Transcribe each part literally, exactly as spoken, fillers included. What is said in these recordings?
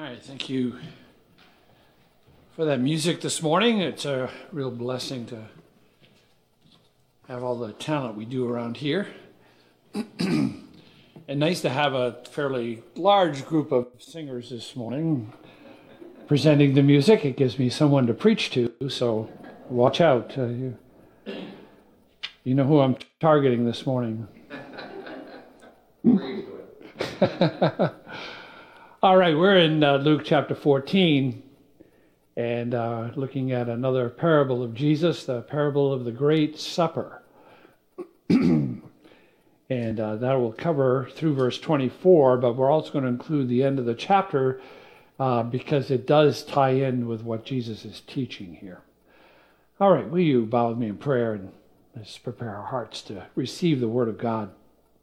right, thank you for that music this morning. It's a real blessing to have all the talent we do around here. And nice to have a fairly large group of singers this morning presenting the music. It gives me someone to preach to, so watch out. Uh, you, you know who I'm targeting this morning. All right, we're in uh, Luke chapter fourteen, and uh, looking at another parable of Jesus, the parable of the Great Supper. and uh, that will cover through verse twenty-four, but we're also going to include the end of the chapter uh, because it does tie in with what Jesus is teaching here. All right, will you bow with me in prayer and let's prepare our hearts to receive the Word of God.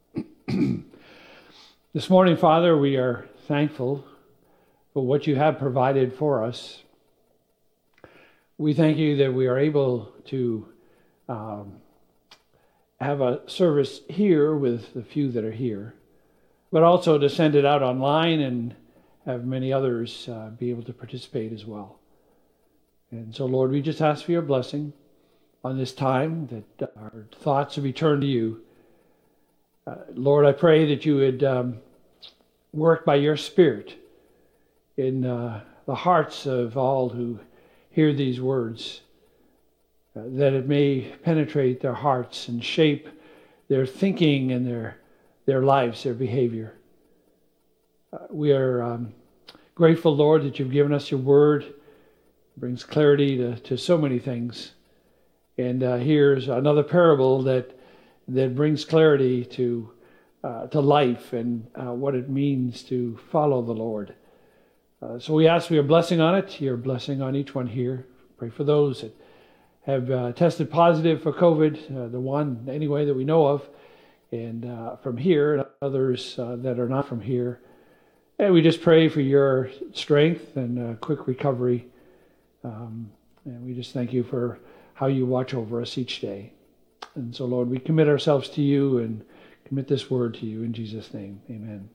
This morning, Father, we are thankful for what you have provided for us. We thank you that we are able to um, have a service here with the few that are here, but also to send it out online and have many others uh, be able to participate as well. And so, Lord, we just ask for your blessing on this time, that our thoughts will be turned to you. Uh, Lord, I pray that you would um, work by your Spirit in uh, the hearts of all who hear these words, uh, that it may penetrate their hearts and shape their thinking and their their lives, their behavior. Uh, we are um, grateful, Lord, that you've given us your word. It brings clarity to, to so many things. And uh, here's another parable that that brings clarity to uh, to life and uh, what it means to follow the Lord. Uh, so we ask for your blessing on it, your blessing on each one here. Pray for those that have uh, tested positive for COVID, uh, the one anyway that we know of, and uh, from here, and others uh, that are not from here. And we just pray for your strength and uh, quick recovery. Um, and we just thank you for how you watch over us each day. And so, Lord, we commit ourselves to you and commit this word to you in Jesus' name. Amen.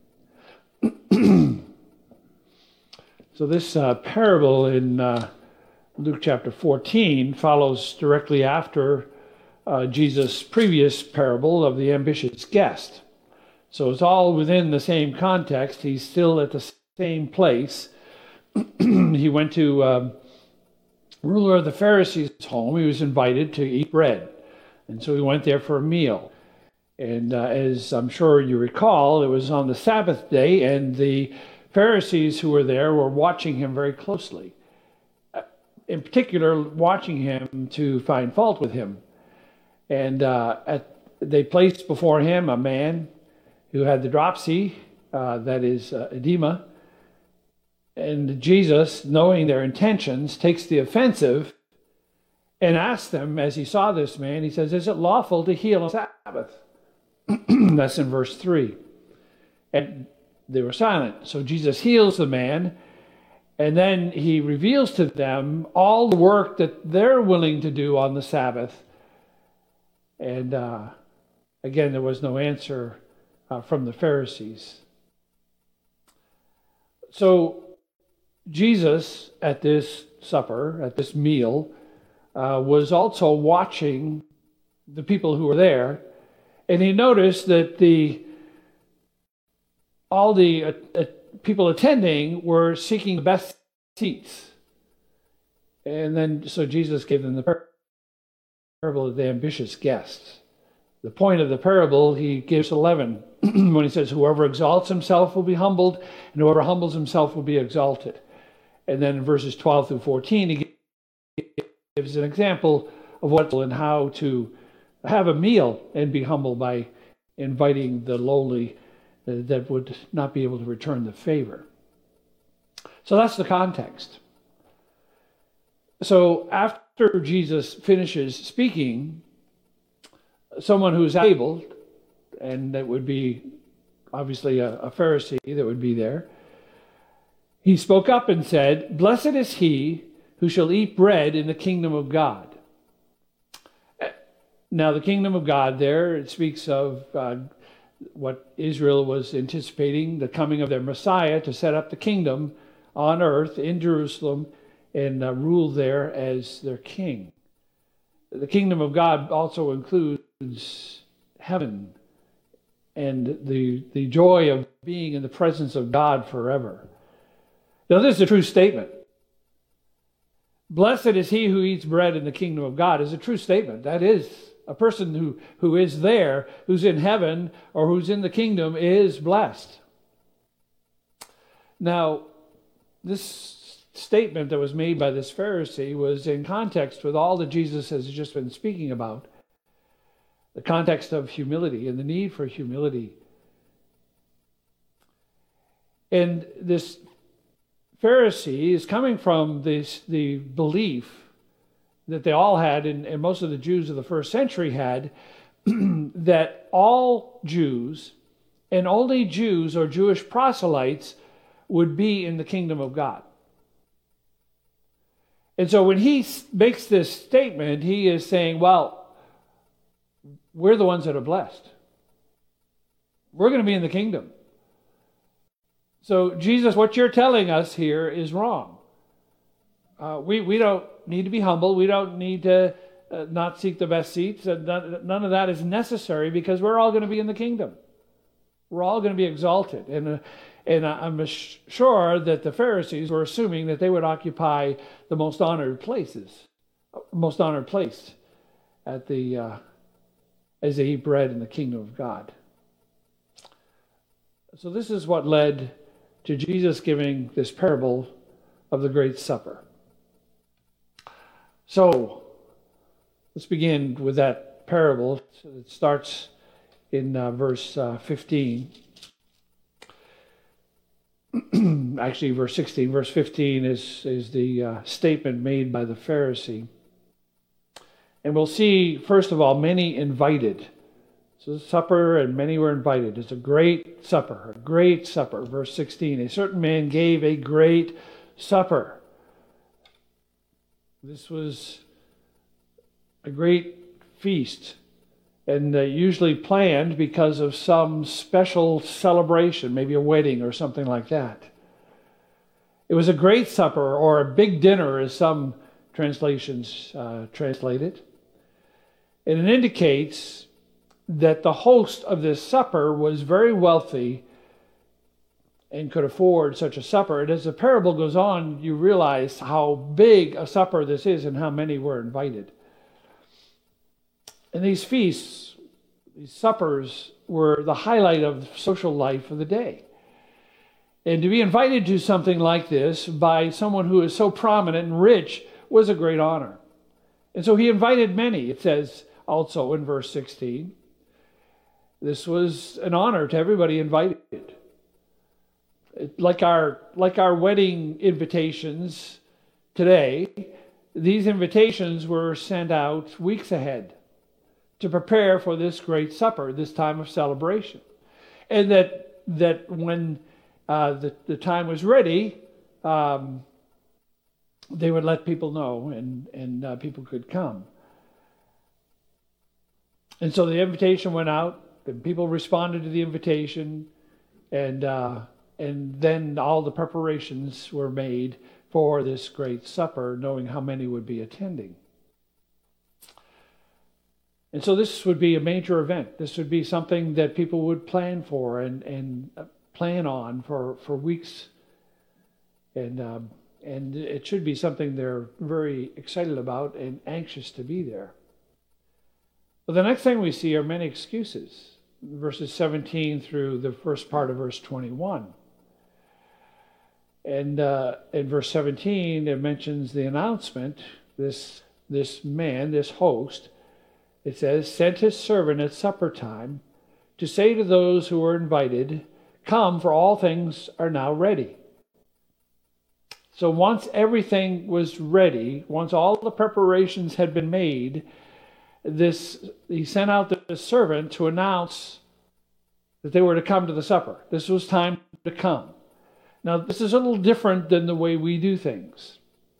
So this uh, parable in uh, Luke chapter fourteen follows directly after uh, Jesus' previous parable of the ambitious guest. So it's all within the same context. He's still at the same place. He went to um, ruler of the Pharisees' home. He was invited to eat bread. And so he went there for a meal. And uh, as I'm sure you recall, it was on the Sabbath day, and the Pharisees who were there were watching him very closely. In particular, watching him to find fault with him. And uh, at, they placed before him a man who had the dropsy, uh, that is uh, edema. And Jesus, knowing their intentions, takes the offensive and asks them, as he saw this man, he says, "Is it lawful to heal on Sabbath?" That's in verse three. And they were silent. So Jesus heals the man, and then he reveals to them all the work that they're willing to do on the Sabbath. And uh, again, there was no answer uh, from the Pharisees. So Jesus, at this supper, at this meal, uh, was also watching the people who were there, and he noticed that the all the uh, uh, people attending were seeking the best seats. And then, so Jesus gave them the parable of the ambitious guests. The point of the parable, he gives eleven, when he says, "Whoever exalts himself will be humbled, and whoever humbles himself will be exalted." And then in verses twelve through fourteen, he gives an example of what and how to have a meal and be humble by inviting the lowly that would not be able to return the favor. So that's the context. So after Jesus finishes speaking, someone who's able, and that would be obviously a, a Pharisee that would be there, he spoke up and said, "Blessed is he who shall eat bread in the kingdom of God." Now, the kingdom of God there, it speaks of uh, what Israel was anticipating, the coming of their Messiah to set up the kingdom on earth in Jerusalem and uh, rule there as their king. The kingdom of God also includes heaven and the, the joy of being in the presence of God forever. Now, this is a true statement. Blessed is he who eats bread in the kingdom of God is a true statement. That is, a person who, who is there, who's in heaven or who's in the kingdom is blessed. Now, this statement that was made by this Pharisee was in context with all that Jesus has just been speaking about. The context of humility and the need for humility. And this Pharisee is coming from this, the belief that they all had, and, and most of the Jews of the first century had, that all Jews and only Jews or Jewish proselytes would be in the kingdom of God. And so when he makes this statement, he is saying, well, we're the ones that are blessed. We're going to be in the kingdom. So, Jesus, what you're telling us here is wrong. Uh, we, we don't need to be humble. We don't need to uh, not seek the best seats. Uh, none, none of that is necessary because we're all going to be in the kingdom. We're all going to be exalted. And, uh, and I'm sure that the Pharisees were assuming that they would occupy the most honored places, most honored place at the uh, as they eat bread in the kingdom of God. So this is what led to Jesus giving this parable of the Great Supper. So, let's begin with that parable. It starts in uh, verse uh, fifteen. Actually, verse sixteen. Verse fifteen is, is the uh, statement made by the Pharisee. And we'll see, first of all, many invited. So supper, and many were invited. It's a great supper, a great supper. Verse sixteen, a certain man gave a great supper. This was a great feast, and uh, usually planned because of some special celebration, maybe a wedding or something like that. It was a great supper, or a big dinner, as some translations uh, translate it. And it indicates that the host of this supper was very wealthy and could afford such a supper. And as the parable goes on, you realize how big a supper this is and how many were invited. And these feasts, these suppers, were the highlight of social life of the day. And to be invited to something like this by someone who is so prominent and rich was a great honor. And so he invited many, it says also in verse sixteen. This was an honor to everybody invited. It, like our like our wedding invitations today, these invitations were sent out weeks ahead to prepare for this great supper, this time of celebration. And that that when uh, the, the time was ready, um, they would let people know, and, and uh, people could come. And so the invitation went out, and people responded to the invitation, and uh, and then all the preparations were made for this great supper, knowing how many would be attending. And so this would be a major event. This would be something that people would plan for and, and plan on for, for weeks. And um, and it should be something they're very excited about and anxious to be there. But the next thing we see are many excuses. Verses seventeen through the first part of verse twenty-one. And uh, in verse seventeen, it mentions the announcement. This, this man, this host, it says, sent his servant at supper time to say to those who were invited, come, for all things are now ready. So once everything was ready, once all the preparations had been made, this he sent out the servant to announce that they were to come to the supper. This was time to come. Now, this is a little different than the way we do things.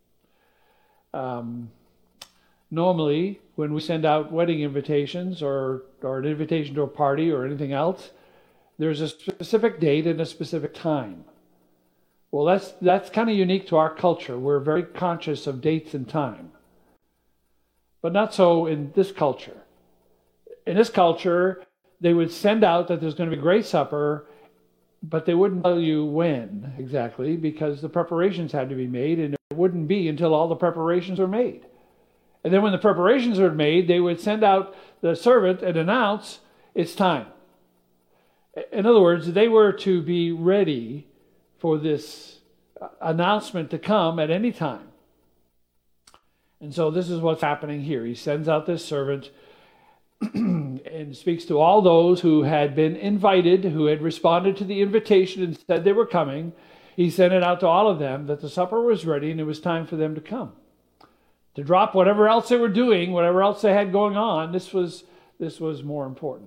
Um, normally, when we send out wedding invitations or, or an invitation to a party or anything else, there's a specific date and a specific time. Well, that's that's kind of unique to our culture. We're very conscious of dates and time. But not so in this culture. In this culture, they would send out that there's going to be a great supper, but they wouldn't tell you when exactly, because the preparations had to be made, and it wouldn't be until all the preparations were made. And then when the preparations were made, they would send out the servant and announce, it's time. In other words, they were to be ready for this announcement to come at any time. And so this is what's happening here. He sends out this servant and speaks to all those who had been invited, who had responded to the invitation and said they were coming. He sent it out to all of them that the supper was ready and it was time for them to come. To drop whatever else they were doing, whatever else they had going on, this was, this was more important.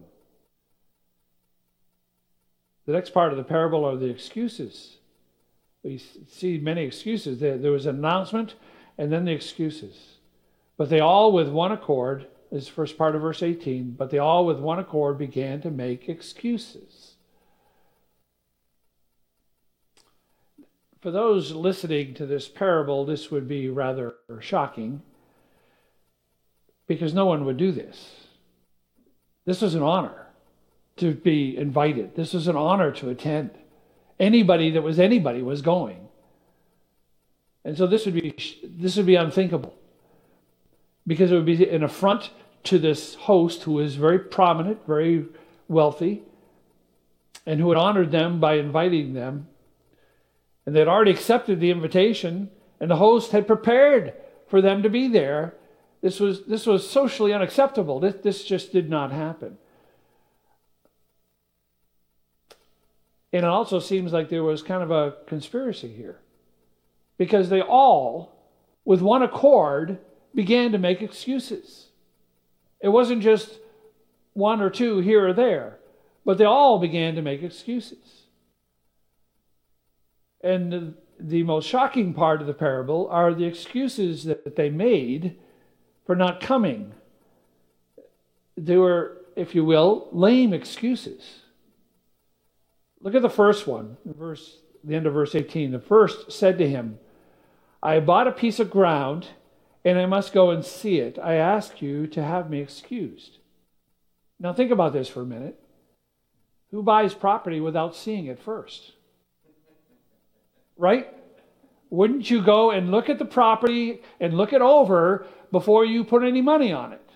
The next part of the parable are the excuses. We see many excuses. There, there was an announcement and then the excuses. But they all with one accord, this is the first part of verse eighteen, but they all with one accord began to make excuses. For those listening to this parable, this would be rather shocking because no one would do this. This was an honor to be invited. This was an honor to attend. Anybody that was anybody was going. And so this would be this would be unthinkable because it would be an affront to this host who was very prominent, very wealthy, and who had honored them by inviting them. And they'd already accepted the invitation, and the host had prepared for them to be there. This was this was socially unacceptable. This, this just did not happen. And it also seems like there was kind of a conspiracy here, because they all, with one accord, began to make excuses. It wasn't just one or two here or there, but they all began to make excuses. And the, the most shocking part of the parable are the excuses that they made for not coming. They were, if you will, lame excuses. Look at the first one, verse, the end of verse eighteen. The first said to him, I bought a piece of ground, and I must go and see it. I ask you to have me excused. Now think about this for a minute. Who buys property without seeing it first? Right? Wouldn't you go and look at the property and look it over before you put any money on it?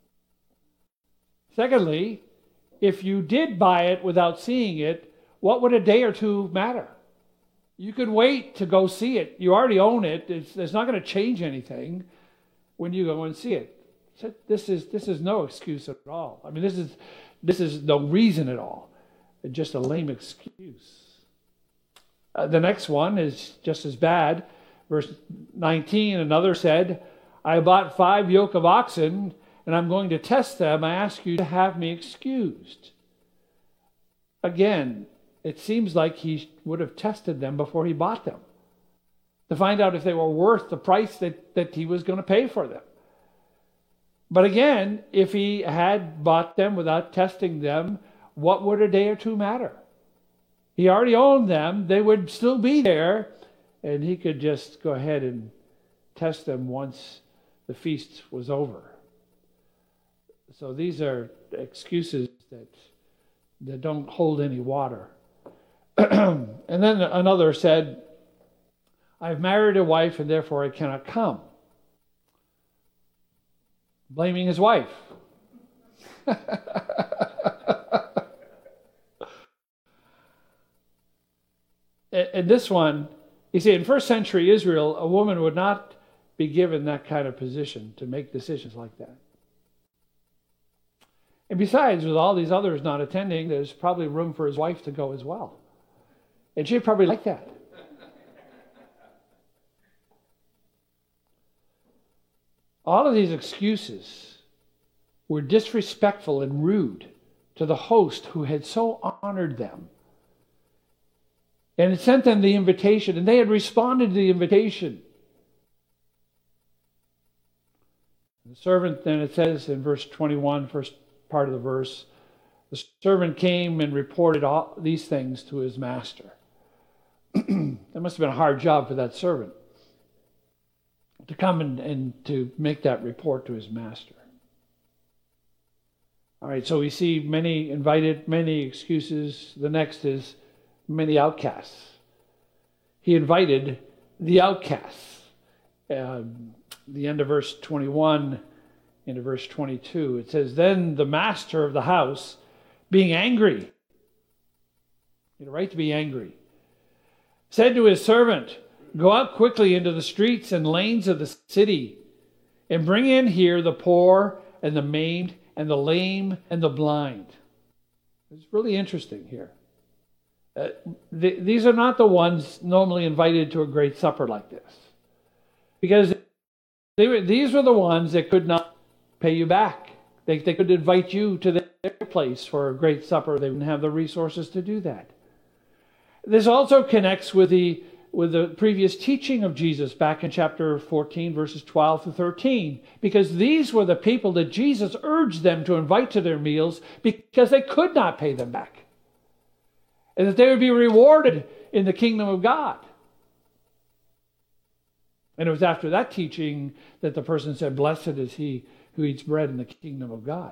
Secondly, if you did buy it without seeing it, what would a day or two matter? You could wait to go see it. You already own it. It's, it's not going to change anything when you go and see it. So this is this is no excuse at all. I mean, this is this is no reason at all. It's just a lame excuse. Uh, the next one is just as bad. Verse nineteen, another said, I bought five yoke of oxen, and I'm going to test them. I ask you to have me excused. Again, it seems like he would have tested them before he bought them, to find out if they were worth the price that, that he was going to pay for them. But again, if he had bought them without testing them, what would a day or two matter? He already owned them. They would still be there, and he could just go ahead and test them once the feast was over. So these are excuses that, that don't hold any water. And then another said, I've married a wife, and therefore I cannot come. Blaming his wife. In this one, you see, in first century Israel, a woman would not be given that kind of position to make decisions like that. And besides, with all these others not attending, there's probably room for his wife to go as well. And she'd probably like that. All of these excuses were disrespectful and rude to the host who had so honored them. And it sent them the invitation, and they had responded to the invitation. The servant, then it says in verse twenty-one, first part of the verse, the servant came and reported all these things to his master. That must have been a hard job for that servant to come and, and to make that report to his master. All right, so we see many invited, many excuses. The next is many outcasts. He invited the outcasts. Um, the end of verse twenty-one into verse twenty-two, it says, "Then the master of the house, being angry," you have a right to be angry, "said to his servant, 'Go out quickly into the streets and lanes of the city, and bring in here the poor and the maimed and the lame and the blind.'" It's really interesting here. Uh, th- these are not the ones normally invited to a great supper like this, because they were, these were the ones that could not pay you back. They, they could invite you to their place for a great supper. They wouldn't have the resources to do that. This also connects with the with the previous teaching of Jesus back in chapter fourteen, verses twelve to thirteen, because these were the people that Jesus urged them to invite to their meals because they could not pay them back, and that they would be rewarded in the kingdom of God. And it was after that teaching that the person said, "Blessed is he who eats bread in the kingdom of God."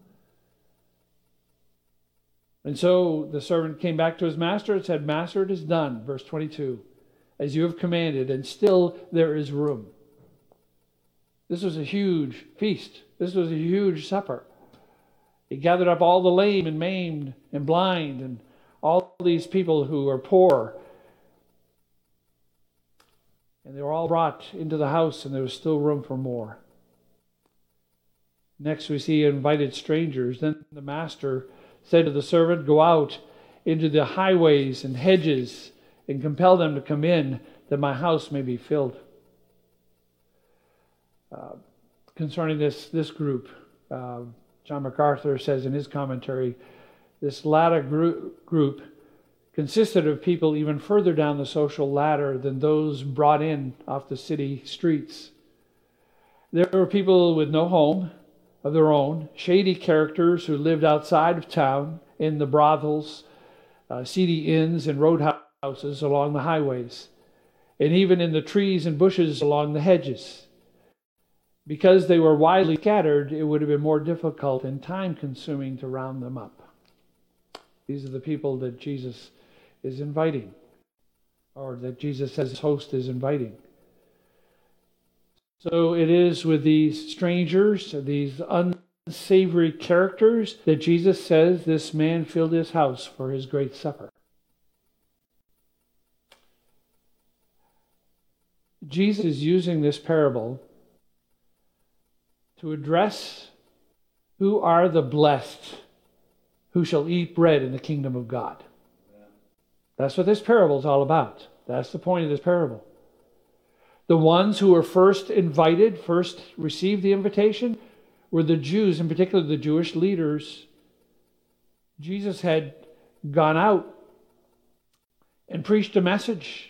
And so the servant came back to his master and said, "Master, it is done," verse twenty-two, "as you have commanded, and still there is room." This was a huge feast. This was a huge supper. He gathered up all the lame and maimed and blind and all these people who are poor. And they were all brought into the house, and there was still room for more. Next we see invited strangers. Then the master said to the servant, "Go out into the highways and hedges and compel them to come in, that my house may be filled." Uh, concerning this, this group, uh, John MacArthur says in his commentary, this latter group, group consisted of people even further down the social ladder than those brought in off the city streets. There were people with no home of their own, shady characters who lived outside of town in the brothels, uh, seedy inns and roadhouses along the highways, and even in the trees and bushes along the hedges. Because they were widely scattered, it would have been more difficult and time-consuming to round them up. These are the people that Jesus is inviting, or that Jesus says his host is inviting. So it is with these strangers, these unsavory characters, that Jesus says this man filled his house for his great supper. Jesus is using this parable to address who are the blessed who shall eat bread in the kingdom of God. That's what this parable is all about. That's the point of this parable. The ones who were first invited, first received the invitation, were the Jews, in particular the Jewish leaders. Jesus had gone out and preached a message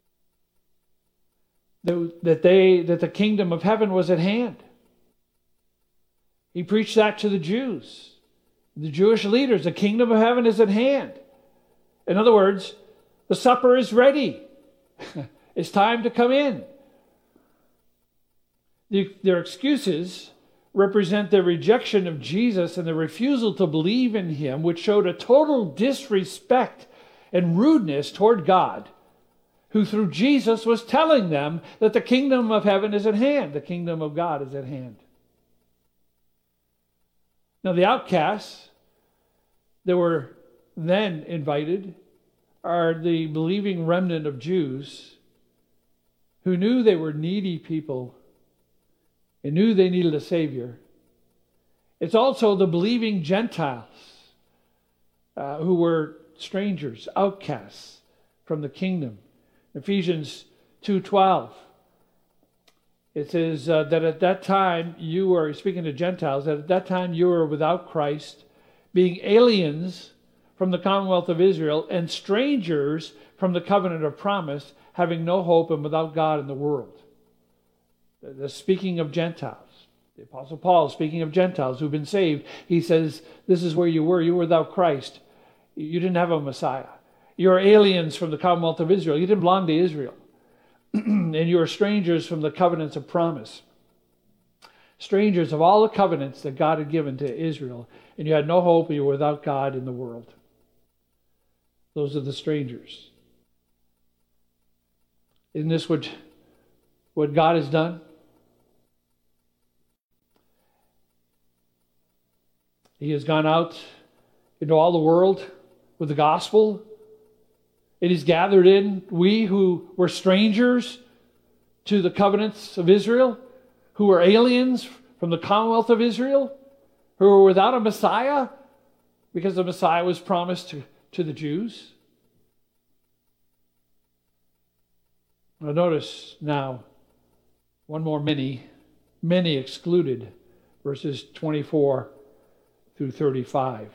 that they that the kingdom of heaven was at hand. He preached that to the Jews, the Jewish leaders. The kingdom of heaven is at hand. In other words, the supper is ready. It's time to come in. The, their excuses represent their rejection of Jesus and their refusal to believe in him, which showed a total disrespect and rudeness toward God, who through Jesus was telling them that the kingdom of heaven is at hand. The kingdom of God is at hand. Now the outcasts that were then invited are the believing remnant of Jews who knew they were needy people and knew they needed a Savior. It's also the believing Gentiles uh, who were strangers, outcasts from the kingdom. Ephesians two twelve. It says uh, that at that time you were, speaking to Gentiles, that at that time you were without Christ, being aliens from the commonwealth of Israel and strangers from the covenant of promise, having no hope and without God in the world. The speaking of Gentiles. The Apostle Paul, speaking of Gentiles who've been saved, he says, this is where you were. You were without Christ. You didn't have a Messiah. You're aliens from the commonwealth of Israel. You didn't belong to Israel. And you are strangers from the covenants of promise. Strangers of all the covenants that God had given to Israel. And you had no hope, and you were without God in the world. Those are the strangers. Isn't this what, what God has done? He has gone out into all the world with the gospel. It is gathered in we who were strangers to the covenants of Israel, who were aliens from the commonwealth of Israel, who were without a Messiah, because the Messiah was promised to, to the Jews. Now notice now, one more many, many excluded, verses twenty-four through thirty-five.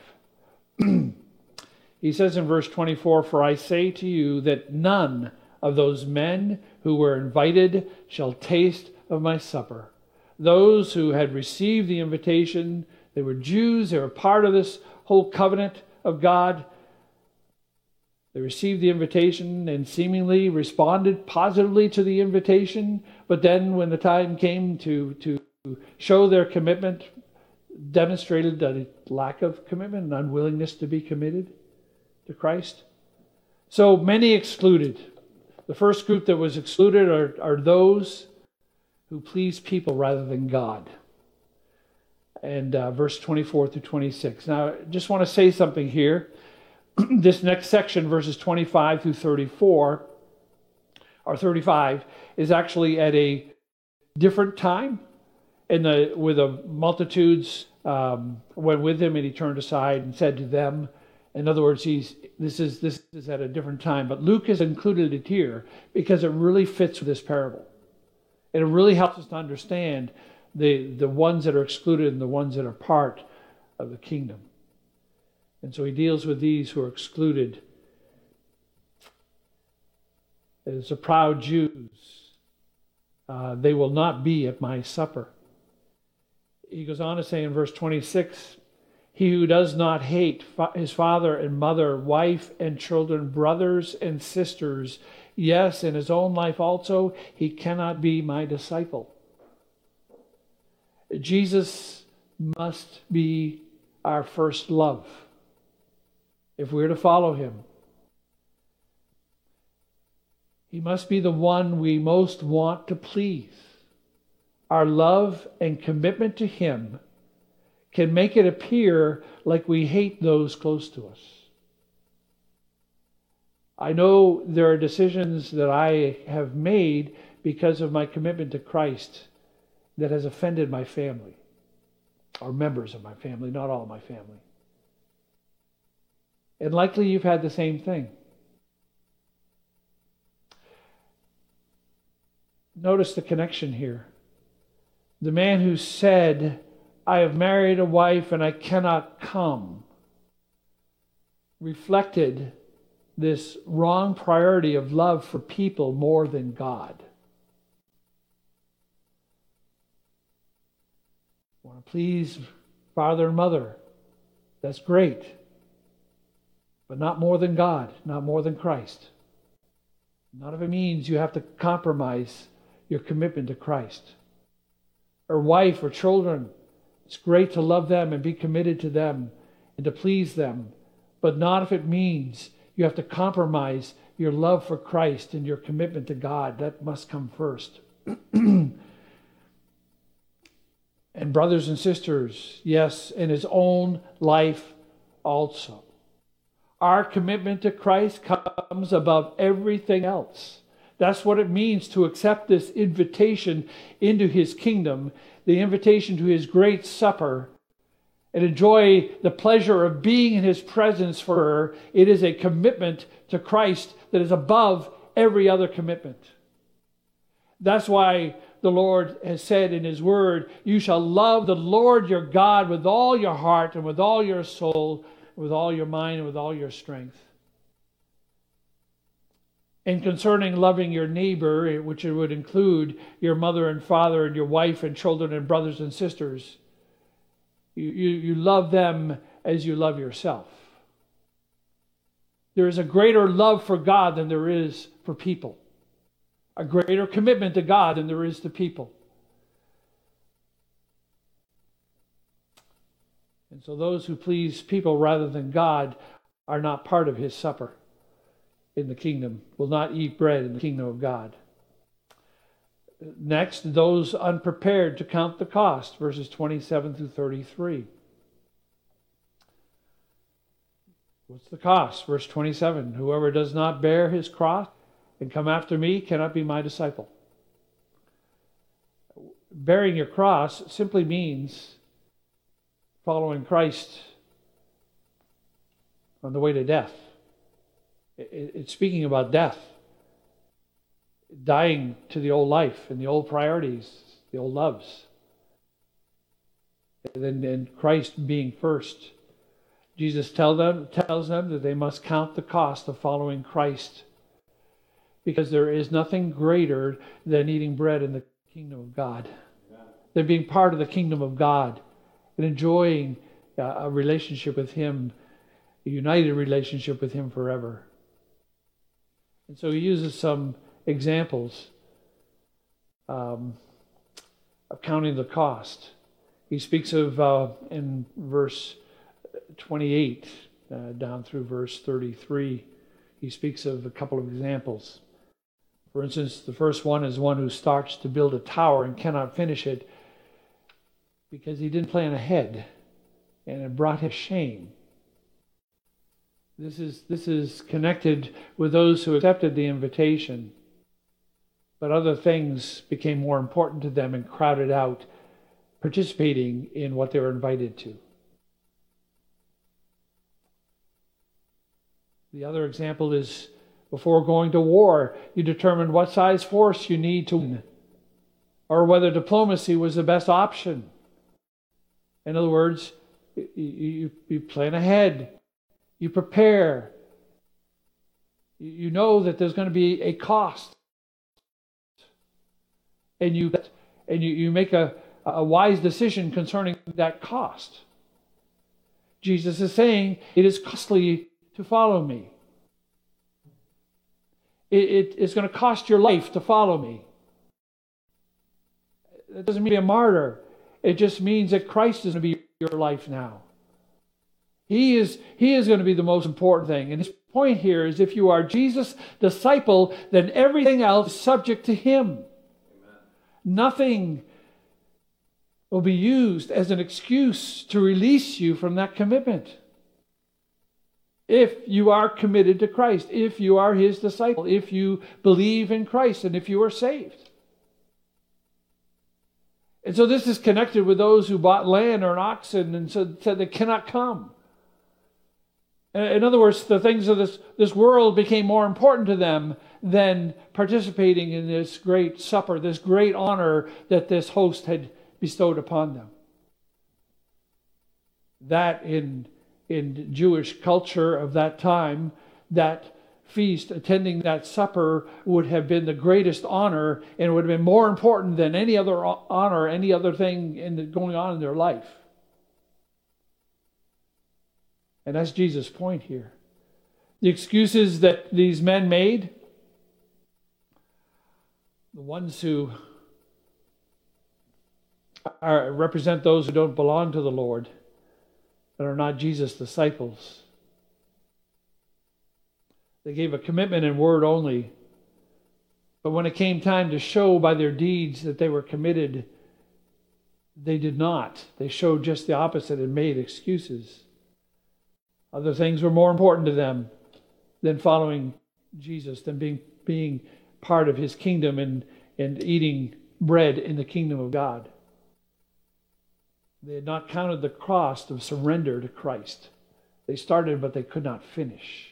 He says in verse twenty-four, "For I say to you that none of those men who were invited shall taste of my supper." Those who had received the invitation, they were Jews, they were part of this whole covenant of God. They received the invitation and seemingly responded positively to the invitation, but then when the time came to, to show their commitment, demonstrated a lack of commitment and unwillingness to be committed to Christ. So many excluded. The first group that was excluded are, are those who please people rather than God. And uh, verse twenty-four through twenty-six. Now, I just want to say something here. This next section, verses twenty-five through thirty-four, or thirty-five, is actually at a different time. And the with the multitudes um, went with him, and he turned aside and said to them. In other words, he's this is this is at a different time. But Luke has included it here because it really fits with this parable. And it really helps us to understand the, the ones that are excluded and the ones that are part of the kingdom. And so he deals with these who are excluded as the proud Jews. Uh, they will not be at my supper. He goes on to say in verse twenty-six, "He who does not hate fa- his father and mother, wife and children, brothers and sisters, yes, in his own life also, he cannot be my disciple." Jesus must be our first love if we're to follow him. He must be the one we most want to please. Our love and commitment to him can make it appear like we hate those close to us. I know there are decisions that I have made because of my commitment to Christ that has offended my family, or members of my family, not all of my family. And likely you've had the same thing. Notice the connection here. The man who said, "I have married a wife and I cannot come," reflected this wrong priority of love for people more than God. Want to please father and mother. That's great. But not more than God, not more than Christ. None of it means you have to compromise your commitment to Christ. Or wife or children. It's great to love them and be committed to them and to please them. But not if it means you have to compromise your love for Christ and your commitment to God. That must come first. And brothers and sisters, yes, in his own life also. Our commitment to Christ comes above everything else. That's what it means to accept this invitation into his kingdom, the invitation to his great supper, and enjoy the pleasure of being in his presence for her. It is a commitment to Christ that is above every other commitment. That's why the Lord has said in his word, "You shall love the Lord your God with all your heart and with all your soul, with all your mind and with all your strength." And concerning loving your neighbor, which it would include your mother and father and your wife and children and brothers and sisters, you, you, you love them as you love yourself. There is a greater love for God than there is for people. A greater commitment to God than there is to people. And so those who please people rather than God are not part of his supper in the kingdom, will not eat bread in the kingdom of God. Next, those unprepared to count the cost, verses twenty-seven through thirty-three. What's the cost? Verse twenty-seven, whoever does not bear his cross and come after me cannot be my disciple. Bearing your cross simply means following Christ on the way to death. It's speaking about death. Dying to the old life and the old priorities, the old loves. And then and Christ being first. Jesus tell them, tells them that they must count the cost of following Christ, because there is nothing greater than eating bread in the kingdom of God. Than being part of the kingdom of God and enjoying a relationship with Him, a united relationship with Him forever. And so he uses some examples um, of counting the cost. He speaks of, uh, in verse twenty-eight uh, down through verse thirty-three, he speaks of a couple of examples. For instance, the first one is one who starts to build a tower and cannot finish it because he didn't plan ahead, and it brought him shame. This is, this is connected with those who accepted the invitation, but other things became more important to them and crowded out participating in what they were invited to. The other example is before going to war, you determined what size force you need to win, or whether diplomacy was the best option. In other words, you, you, you plan ahead, you prepare, you know that there's going to be a cost, and you and you, you make a, a wise decision concerning that cost. Jesus is saying it is costly to follow me. It, it, it's going to cost your life to follow me. It doesn't mean be a martyr. It just means that Christ is going to be your life now. He is, he is going to be the most important thing. And his point here is if you are Jesus' disciple, then everything else is subject to Him. Amen. Nothing will be used as an excuse to release you from that commitment. If you are committed to Christ, if you are His disciple, if you believe in Christ, and if you are saved. And so this is connected with those who bought land or an oxen and said, said they cannot come. In other words, the things of this, this world became more important to them than participating in this great supper, this great honor that this host had bestowed upon them. That in, in Jewish culture of that time, that feast, attending that supper would have been the greatest honor, and it would have been more important than any other honor, any other thing in the, going on in their life. And that's Jesus' point here. The excuses that these men made, the ones who are, represent those who don't belong to the Lord and are not Jesus' disciples. They gave a commitment in word only, but when it came time to show by their deeds that they were committed, they did not. They showed just the opposite and made excuses. Other things were more important to them than following Jesus, than being, being part of His kingdom and, and eating bread in the kingdom of God. They had not counted the cost of surrender to Christ. They started, but they could not finish.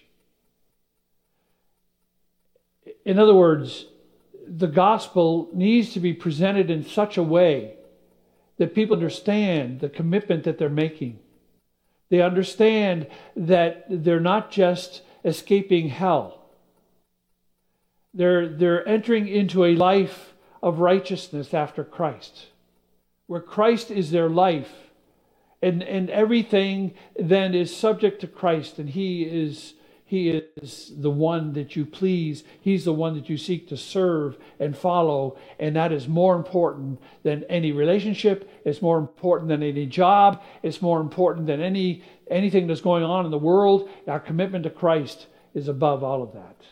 In other words, the gospel needs to be presented in such a way that people understand the commitment that they're making. They understand that they're not just escaping hell. They're, they're entering into a life of righteousness after Christ, where Christ is their life, and, and everything then is subject to Christ, and He is, He is the one that you please. He's the one that you seek to serve and follow. And that is more important than any relationship. It's more important than any job. It's more important than any anything that's going on in the world. Our commitment to Christ is above all of that.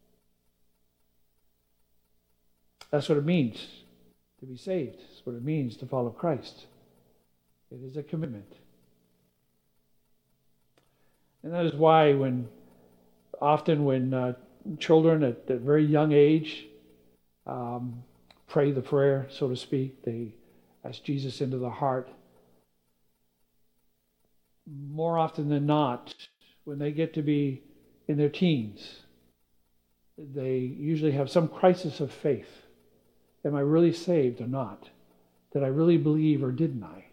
That's what it means to be saved. That's what it means to follow Christ. It is a commitment. And that is why when often when uh, children at a very young age um, pray the prayer, so to speak, they ask Jesus into the heart. More often than not, when they get to be in their teens, they usually have some crisis of faith. Am I really saved or not? Did I really believe or didn't I?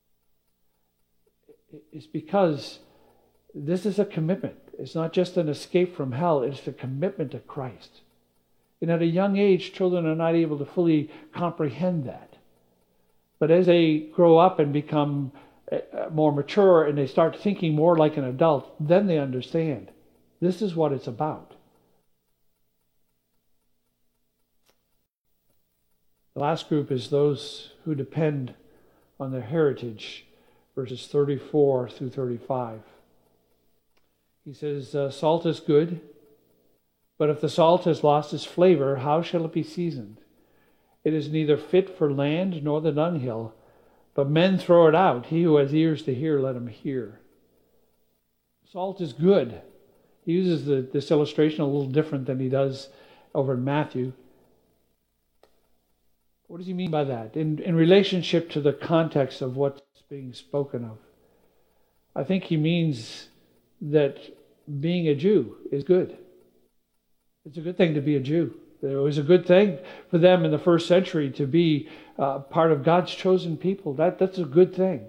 It's because this is a commitment. It's not just an escape from hell. It's a commitment to Christ. And at a young age, children are not able to fully comprehend that. But as they grow up and become more mature and they start thinking more like an adult, then they understand. This is what it's about. The last group is those who depend on their heritage, verses thirty-four through thirty-five. He says, uh, salt is good, but if the salt has lost its flavor, how shall it be seasoned? It is neither fit for land nor the dunghill, but men throw it out. He who has ears to hear, let him hear. Salt is good. He uses the, this illustration a little different than he does over in Matthew. What does he mean by that? In, in relationship to the context of what's being spoken of. I think he means that being a Jew is good. It's a good thing to be a Jew. It was a good thing for them in the first century to be uh, part of God's chosen people. That, that's a good thing.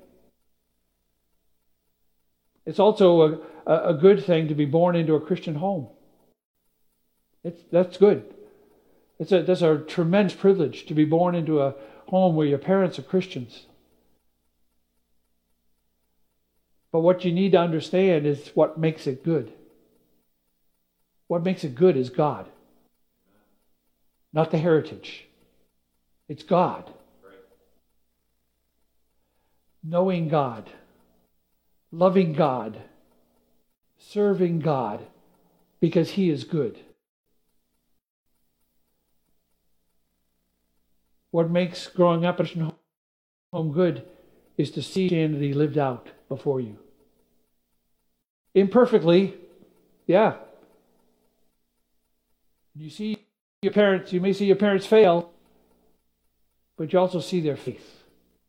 It's also a, a good thing to be born into a Christian home. It's, that's good. It's a, that's a tremendous privilege to be born into a home where your parents are Christians. But what you need to understand is what makes it good. What makes it good is God. Not the heritage. It's God. Right. Knowing God. Loving God. Serving God. Because He is good. What makes growing up at a home good is to see Christianity lived out before you. Imperfectly, yeah. You see your parents, you may see your parents fail, but you also see their faith.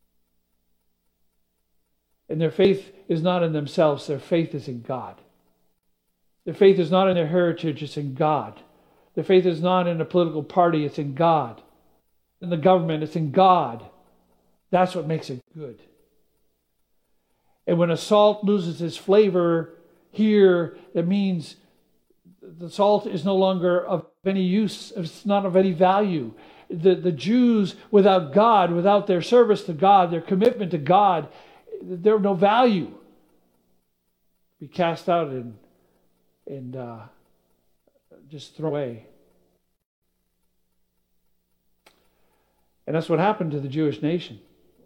And their faith is not in themselves, their faith is in God. Their faith is not in their heritage, it's in God. Their faith is not in a political party, it's in God. In the government, it's in God. That's what makes it good. And when a salt loses its flavor here, it means the salt is no longer of any use. It's not of any value. The, the Jews, without God, without their service to God, their commitment to God, they're of no value. Be cast out and, and uh, just thrown away. And that's what happened to the Jewish nation.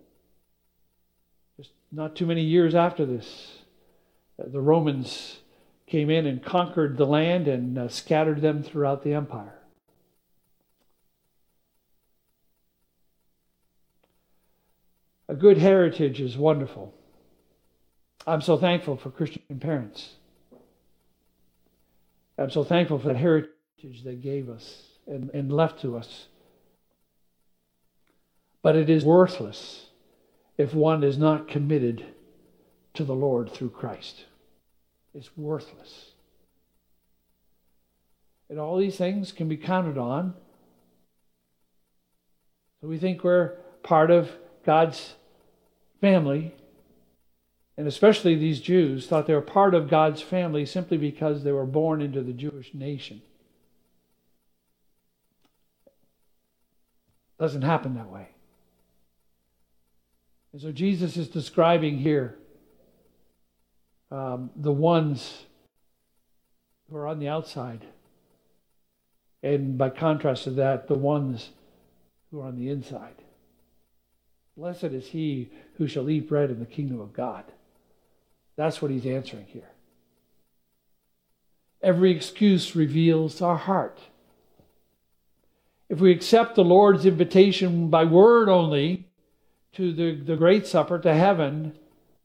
Just not too many years after this, the Romans came in and conquered the land and uh, scattered them throughout the empire. A good heritage is wonderful. I'm so thankful for Christian parents. I'm so thankful for that heritage they gave us and, and left to us. But it is worthless if one is not committed to the Lord through Christ. It's worthless. And all these things can be counted on. So we think we're part of God's family. And especially these Jews thought they were part of God's family simply because they were born into the Jewish nation. It doesn't happen that way. And so Jesus is describing here um, the ones who are on the outside. And by contrast to that, the ones who are on the inside. Blessed is he who shall eat bread in the kingdom of God. That's what he's answering here. Every excuse reveals our heart. If we accept the Lord's invitation by word only to the, the great supper, to heaven,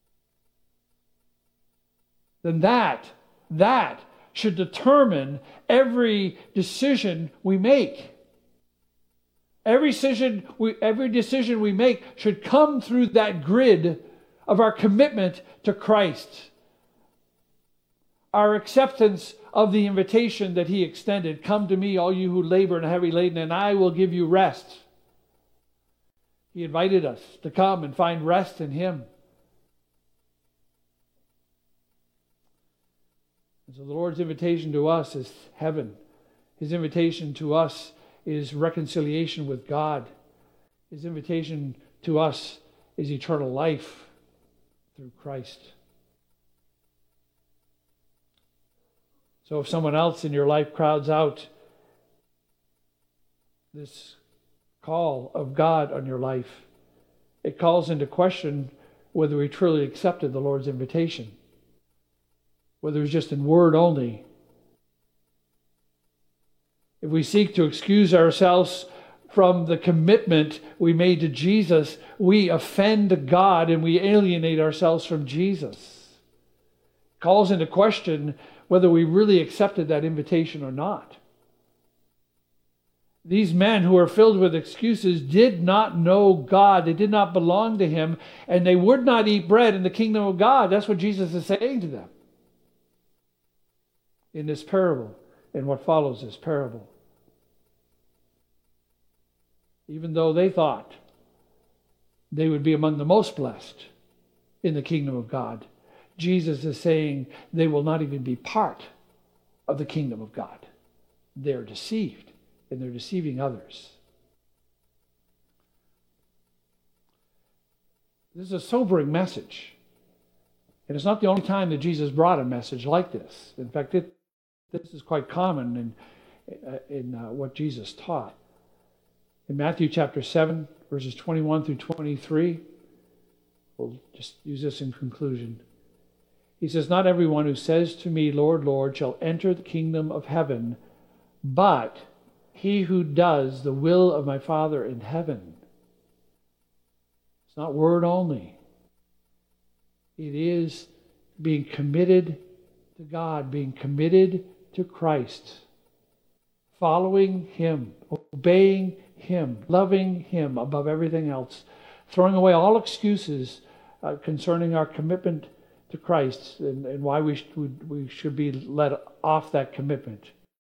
then that, that should determine every decision we make. Every decision we, every decision we make should come through that grid of our commitment to Christ. Our acceptance of the invitation that he extended. Come to me, all you who labor and are heavy laden, and I will give you rest. He invited us to come and find rest in him. And so the Lord's invitation to us is heaven. His invitation to us is reconciliation with God. His invitation to us is eternal life through Christ. So if someone else in your life crowds out this call of God on your life, it calls into question whether we truly accepted the Lord's invitation, whether it was just in word only. If we seek to excuse ourselves from the commitment we made to Jesus, we offend God and we alienate ourselves from Jesus. It calls into question whether we really accepted that invitation or not. These men who are filled with excuses did not know God. They did not belong to him, and they would not eat bread in the kingdom of God. That's what Jesus is saying to them in this parable, in what follows this parable. Even though they thought they would be among the most blessed in the kingdom of God, Jesus is saying they will not even be part of the kingdom of God. They're deceived, and they're deceiving others. This is a sobering message. And it's not the only time that Jesus brought a message like this. In fact, it, this is quite common in, uh, in uh, what Jesus taught. In Matthew chapter seven, verses twenty-one through twenty-three, we'll just use this in conclusion. He says, not everyone who says to me, Lord, Lord, shall enter the kingdom of heaven, but he who does the will of my Father in heaven. It's not word only. It is being committed to God, being committed to Christ, following him, obeying him, loving him above everything else, throwing away all excuses uh, concerning our commitment to Christ and, and why we should, we should be let off that commitment.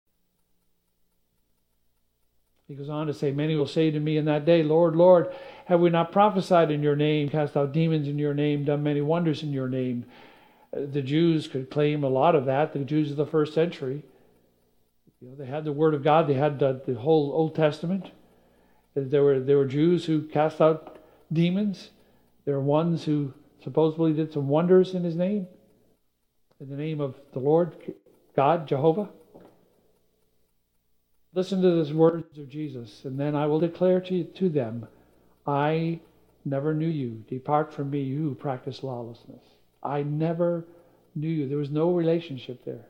He goes on to say, many will say to me in that day, Lord, Lord, have we not prophesied in your name, cast out demons in your name, done many wonders in your name? Uh, the Jews could claim a lot of that, the Jews of the first century. You know, they had the Word of God, they had the, the whole Old Testament. There were, there were Jews who cast out demons. There were ones who supposedly did some wonders in his name, in the name of the Lord God, Jehovah. Listen to the words of Jesus, and then I will declare to, to them, I never knew you. Depart from me, you who practice lawlessness. I never knew you. There was no relationship there.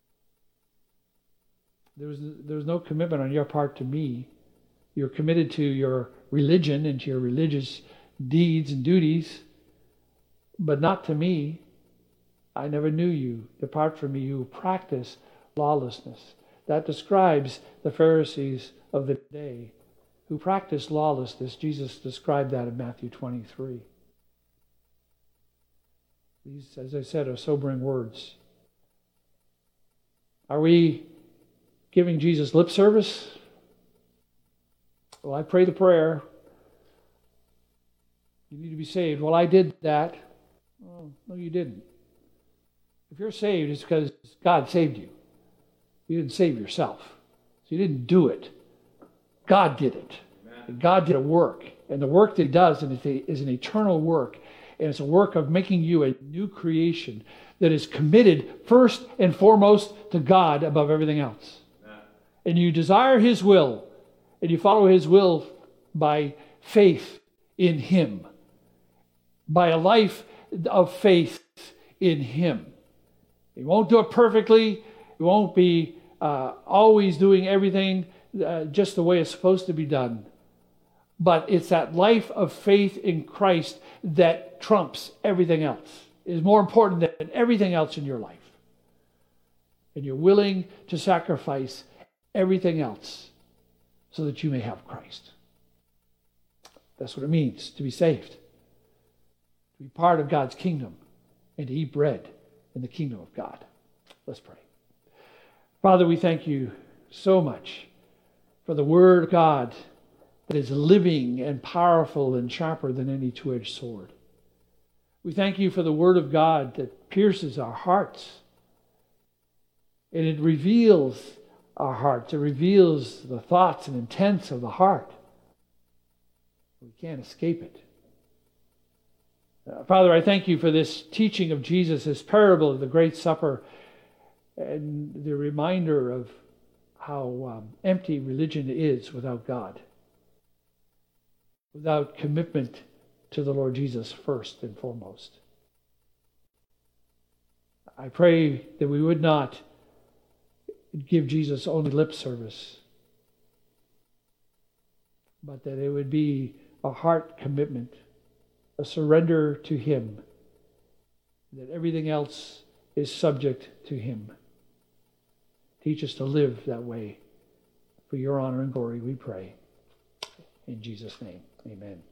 There was, there was no commitment on your part to me. You're committed to your religion and to your religious deeds and duties, but not to me. I never knew you. Depart from me, you who practice lawlessness. That describes the Pharisees of the day who practiced lawlessness. Jesus described that in Matthew twenty-three. These, as I said, are sobering words. Are we giving Jesus lip service? Well, I pray the prayer. You need to be saved. Well, I did that. Oh, no, you didn't. If you're saved, it's because God saved you. You didn't save yourself. So you didn't do it. God did it. And God did a work. And the work that he does is an eternal work. And it's a work of making you a new creation. that is committed first and foremost to God above everything else. And you desire His will, and you follow His will by faith in Him, by a life of faith in Him. You won't do it perfectly. You won't be uh, always doing everything uh, just the way it's supposed to be done. But it's that life of faith in Christ that trumps everything else. It is more important than everything else in your life. And you're willing to sacrifice everything else so that you may have Christ. That's what it means to be saved. To be part of God's kingdom and to eat bread in the kingdom of God. Let's pray. Father, we thank you so much for the Word of God that is living and powerful and sharper than any two-edged sword. We thank you for the Word of God that pierces our hearts. And it reveals our hearts. It reveals the thoughts and intents of the heart. We can't escape it. Uh, Father, I thank you for this teaching of Jesus, this parable of the Great Supper, and the reminder of how um, empty religion is without God, without commitment to the Lord Jesus first and foremost. I pray that we would not give Jesus only lip service, but that it would be a heart commitment, a surrender to Him, that everything else is subject to Him. Teach us to live that way. For your honor and glory, we pray. In Jesus' name, amen.